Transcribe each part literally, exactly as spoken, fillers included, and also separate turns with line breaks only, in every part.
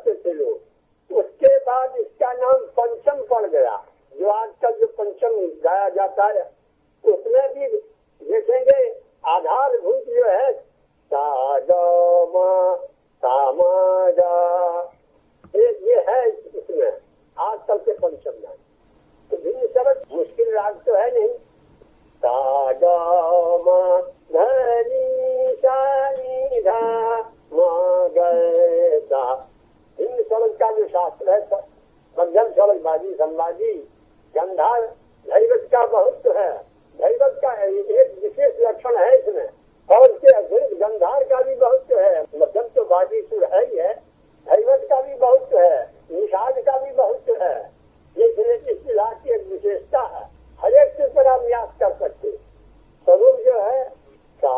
गाते थे लोग। उसके बाद इसका नाम पंचम पड़ गया। जो आजकल जो पंचम गाया जाता है उसमें भी देखेंगे आधारभूत जो है सा ग म सा म ग, ये ये है इसमें आजकल के पंचम गान। तो भिन्न शब्द मुश्किल राग तो है नहीं। सा ग म ध नि सा नि धा म ग सा, भिन्न शब्द का जो शास्त्र है मध्यम शब्द बाजी संवादी गंधार धैवत का बहुत है। धैवत का एक विशेष लक्षण है इसमें, और उसके अतिरिक्त गंधार का भी बहुत है। मध्यम तो बाजी सुर है ही है, धैवत का भी बहुत है, निषाद का भी बहुत है। ये इस इलाज की एक विशेषता है। हर एक के ऊपर आप न्यास कर सकते। स्वरूप जो है सा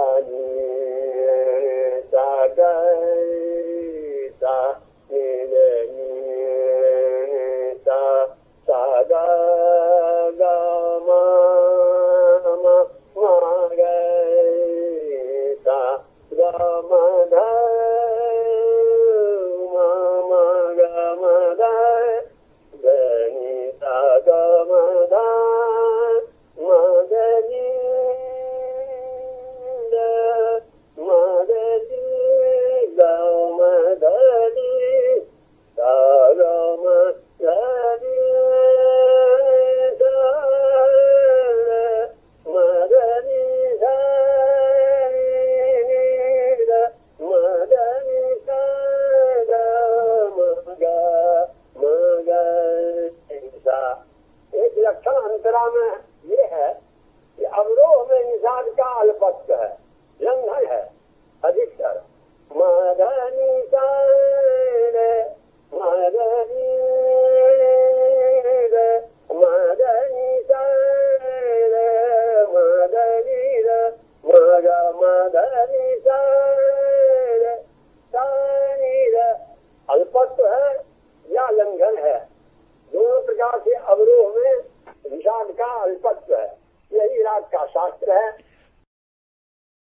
सा ग सा सा सा ग ग म म म ग सा ग म ध म म ग म ध ध नि सा ग म ध म ग नि द म ग नि ग म ध नि सा ग म ध नि में ये है कि अवरोह में निषाद का अल्पत्व है, लंघन है अधिकतर। मदनी रे मदनी रे मदनी रे मदनी रे मग मदनी रे सानी रे, अल्पत्व है या लंघन है। दोनों प्रकार से अवरोह में निषाद का अल्पत्व है। यही राग का शास्त्र है।